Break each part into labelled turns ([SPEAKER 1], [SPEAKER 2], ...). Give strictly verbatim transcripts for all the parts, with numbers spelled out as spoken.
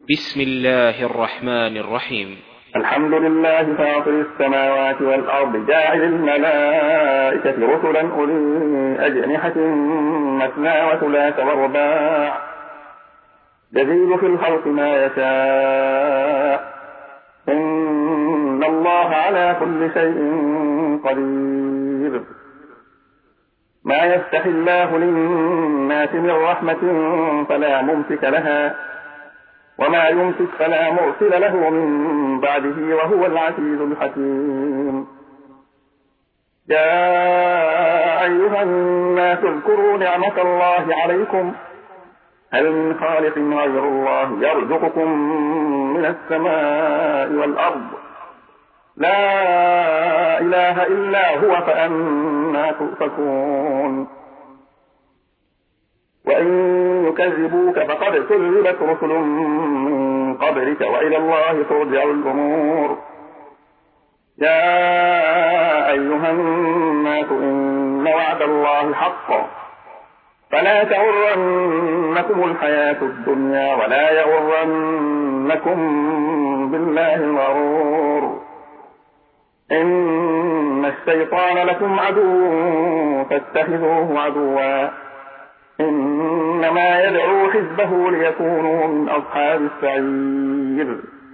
[SPEAKER 1] بسم الله الرحمن الرحيم.
[SPEAKER 2] الحمد لله فاطر السماوات والأرض جاعل الملائكة رسلا أولي أجنحة مثنى وثلاث ورباع يزيد في الخلق ما يشاء إن الله على كل شيء قدير. ما يفتح الله للناس من رحمة فلا ممسك لها وما يمسك فلا مرسل له من بعده وهو العزيز الحكيم. يا أيها الناس اذكروا نعمة الله عليكم هل من خالق غير الله يرزقكم من السماء والأرض لا إله إلا هو فأنى تؤفكون. وإن يكذبوك فقد كذبت رسل من قبلك وإلى الله ترجع الأمور. يا أيها الناس إن وعد الله حق فلا تغرنكم الحياة الدنيا ولا يغرنكم بالله الغرور. إن الشيطان لكم عدو فاتخذوه عدوا إنما يدعو حزبه ليكونوا من أصحاب السعير.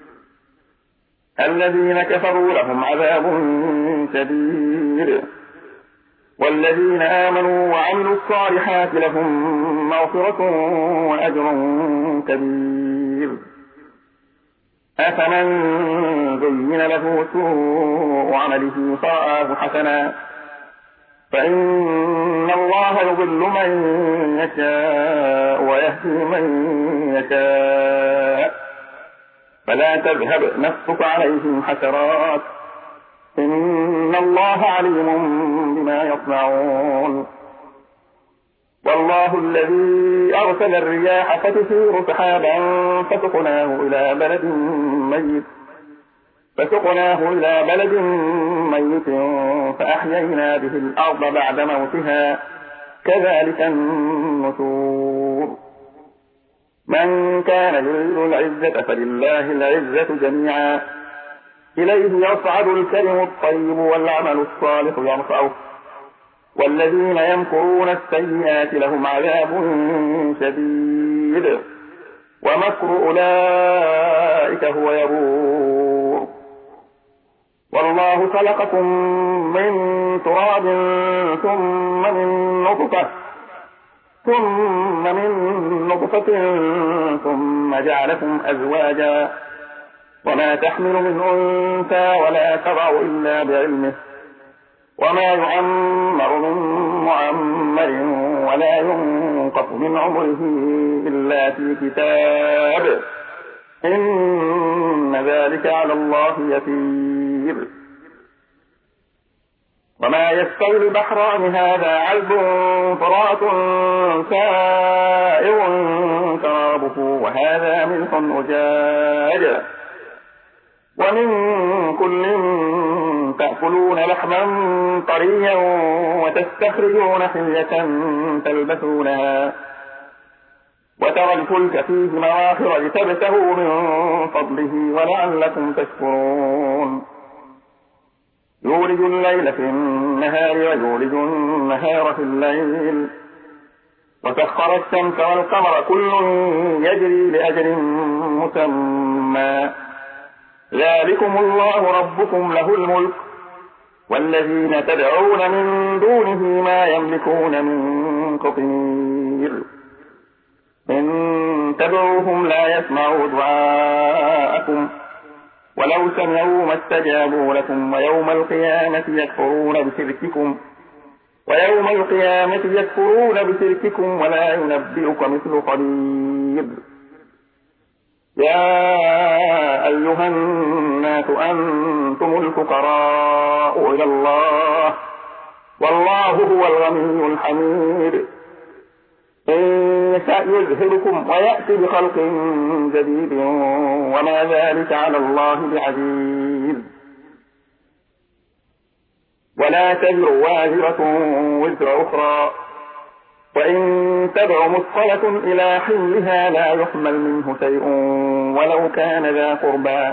[SPEAKER 2] الذين كفروا لهم عذاب شديد والذين آمنوا وعملوا الصالحات لهم مغفرة وأجر كبير. أفمن زين له سوء عمله فرآه حسنا فإن الله يضل من يشاء ويهدي من يشاء فلا تذهب نفسك عليهم حسرات إن الله عليم بما يصنعون. والله الذي أرسل الرياح فتثير سحابا فسقناه إلى بلد ميت فسقناه إلى بلد ميت فأحيينا به الأرض بعد موتها كذلك النشور. من كان يريد العزة فلله العزة جميعا إليه يصعد الكلم الطيب والعمل الصالح يرفعه والذين يمكرون السيئات لهم عذاب شديد ومكر أولئك هو يبور. والله خلقكم من تراب ثم من نطفة ثم من نطفة ثم جعلكم أزواجا وما تحمل من أنثى ولا تضع إلا بعلمه وما يعمر من معمر ولا ينقص من عمره إلا في كتاب إن ذلك على الله يسير. وما يستوي البحران هذا عذب فرات سائغ شرابه وهذا ملح أجاج ومن كل تأكلون لحما طريا وتستخرجون حلية تلبسونها وترى الفلك فيه مواخر لتبتغوا من فضله ولعلكم تشكرون. يولج الليل في النهار ويولج النهار في الليل وسخر الشمس والقمر كل يجري لأجل مسمى ذلكم الله ربكم له الملك والذين تدعون من دونه ما يملكون من قطمير إن تدعوهم لا يسمعوا دعاءكم ولو سمعوا ما استجابوا لكم ويوم القيامة يكفرون بشرككم ويوم القيامة يكفرون بشرككم ولا ينبئك مثل خبير. يا أيها الناس أنتم الفقراء إلى الله والله هو الغني الحميد. إن يشأ يذهبكم ويأتي بخلق جديد وما ذلك على الله بعزيز. ولا تزر وازرة وزر أخرى وإن تدع مثقلة إلى حملها لا يحمل منه شيء ولو كان ذا قربى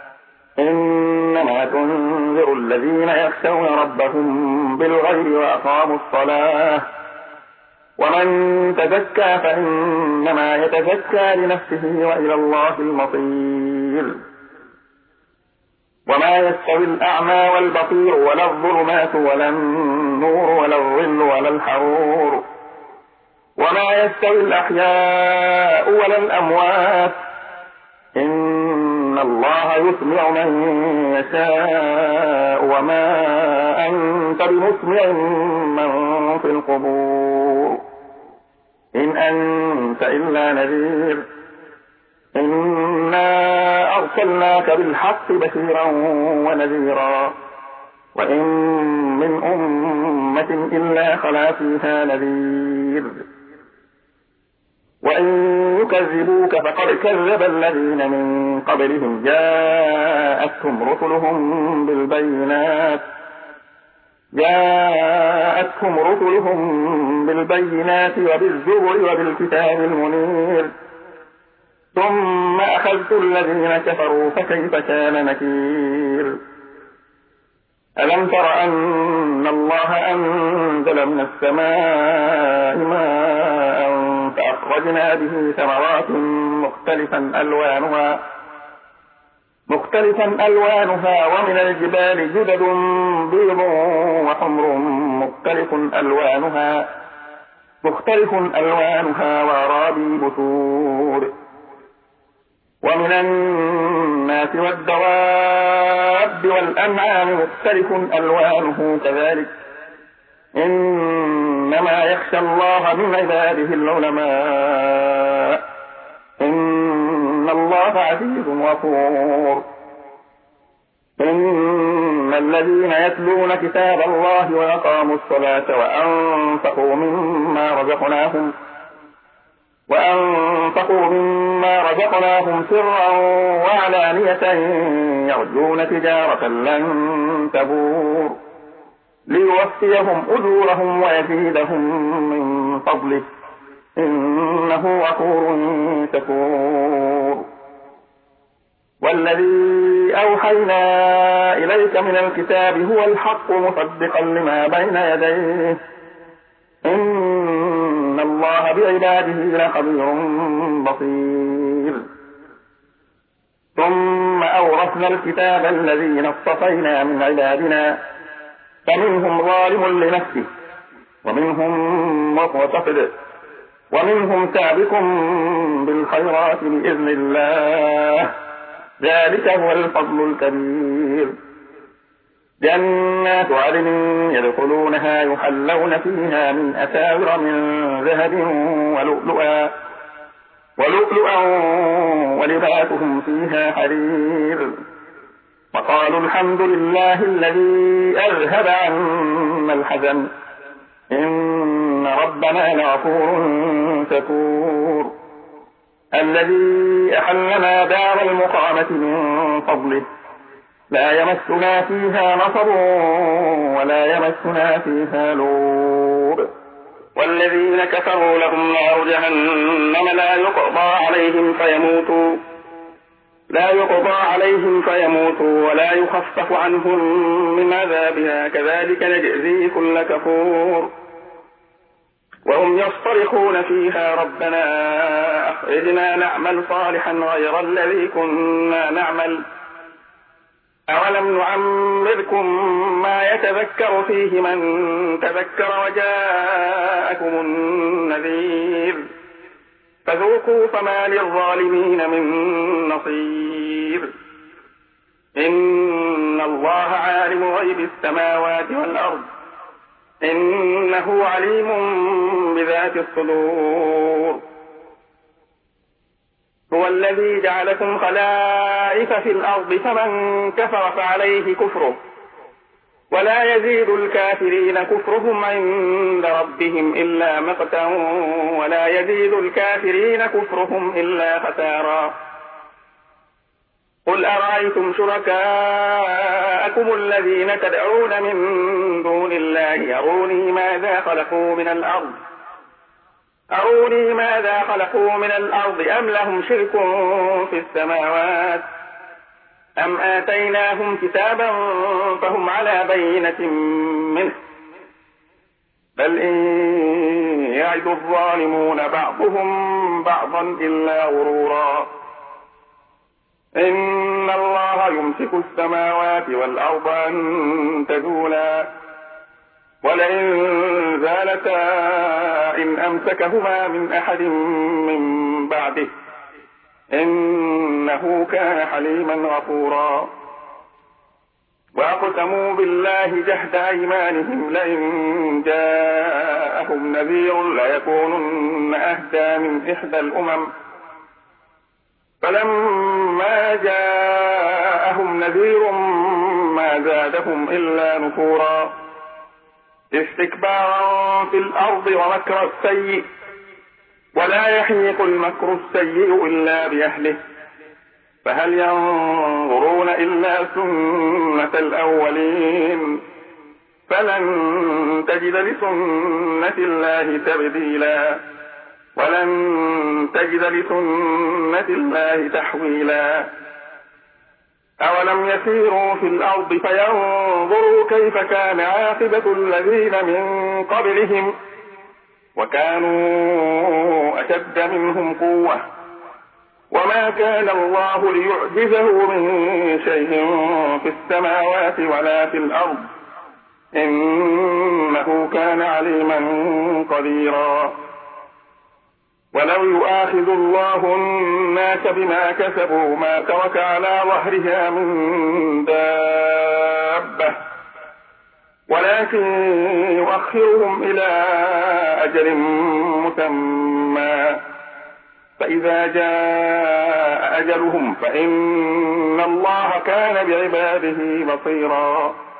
[SPEAKER 2] إنما تنذر الذين يخشون ربهم بالغيب وأقاموا الصلاة ومن تزكى فإنما يتزكى لنفسه وإلى الله المصير وما يستوي الأعمى والبصير ولا الظلمات ولا النور ولا الظل ولا الحرور وما يستوي الأحياء ولا الأموات إن الله يسمع من يشاء وما أنت بمسمع من في القبور إن أنت إلا نذير إنا أرسلناك بالحق بشيرا ونذيرا وإن من أمة إلا خلا فيها نذير وإن يكذبوك فقد كذب الذين من قبلهم جاءتهم رسلهم بالبينات جاءتهم رسلهم بالبينات وبالزبر وبالكتاب المنير ثم أخذت الذين كفروا فكيف كان نكير ألم تر أن الله أنزل من السماء ماء فأخرجنا به ثمرات مختلفا ألوانها مختلفا ألوانها ومن الجبال جدد بيض وحمر مختلف ألوانها مختلف ألوانها وغرابيب سود ومن الناس والدواب والأنعام مختلف ألوانه كذلك إنما يخشى الله من عباده العلماء إن الله عزيز غفور إن الذين يتلون كتاب الله وأقاموا الصلاة وأنفقوا مما رزقناهم وأنفقوا مما رزقناهم سرا وعلانية يرجون تجارة لن تبور ليوفيهم أجورهم ويزيدهم من فضله إنه غفور شكور والذي أوحينا إليك من الكتاب هو الحق مصدقا لما بين يديه إن الله بعباده لخبير بصير ثم أورثنا الكتاب الذين اصطفينا من عبادنا فمنهم ظالم لنفسه ومنهم مقتصد ومنهم سابق بالخيرات بإذن الله ذلك هو الفضل الكبير جنات عدن يدخلونها يحلون فيها من أساور من ذهب ولؤلؤا ولؤلؤا ولباسهم فيها حرير وقالوا الحمد لله الذي أذهب عنا الحزن إن ربنا لغفور شكور الذي أحلنا دار المقامة من فضله لا يمسنا فيها نصب ولا يمسنا فيها لوب والذين كفروا لهم نار جهنم لا يقضى عليهم فيموتوا لا يقضى عليهم فيموتوا ولا يخفف عنهم من عذابها كذلك نجزي كل كفور وهم يصطرخون فيها ربنا أخرجنا نعمل صالحا غير الذي كنا نعمل أولم نعمركم ما يتذكر فيه من تذكر وجاءكم النذير فذوقوا فما للظالمين من نصير إن الله عالم غيب السماوات والأرض إنه عليم بذات الصدور هو الذي جعلكم خلائف في الأرض فمن كفر فعليه كفره ولا يزيد الكافرين كفرهم عند ربهم إلا مقتا ولا يزيد الكافرين كفرهم إلا خسارا قل أرأيتم شركاءكم الذين تدعون من دون الله يروني ماذا خلقوا من الأرض أروني ماذا خلقوا من الأرض أم لهم شرك في السماوات أم آتيناهم كتابا فهم على بينة منه بل إن يعد الظالمون بعضهم بعضا إلا غرورا إن الله يمسك السماوات والأرض أن تزولا ولئن زالتا إن أمسكهما من أحد من بعده إنه كان حليما غفورا وأقسموا بالله جهد أيمانهم لئن جاءهم نذير ليكونن أهدى من إحدى الأمم فلما جاءهم نذير ما زادهم إلا نفورا استكبارا في الأرض ومكر السيء ولا يحيق المكر السيء إلا بأهله فهل ينظرون إلا سنة الأولين فلن تجد لسنة الله تبديلا ولن تجد لسنة الله تحويلا أولم يسيروا في الأرض فينظروا كيف كان عاقبة الذين من قبلهم وكانوا أشد منهم قوة وما كان الله ليعجزه من شيء في السماوات ولا في الأرض إنه كان عليما قديرا ولو يؤاخذ الله الناس بما كسبوا ما ترك على ظهرها من دابة ولكن يؤخرهم إلى أجل مسمى فإذا جاء أجلهم فإن الله كان بعباده بصيرا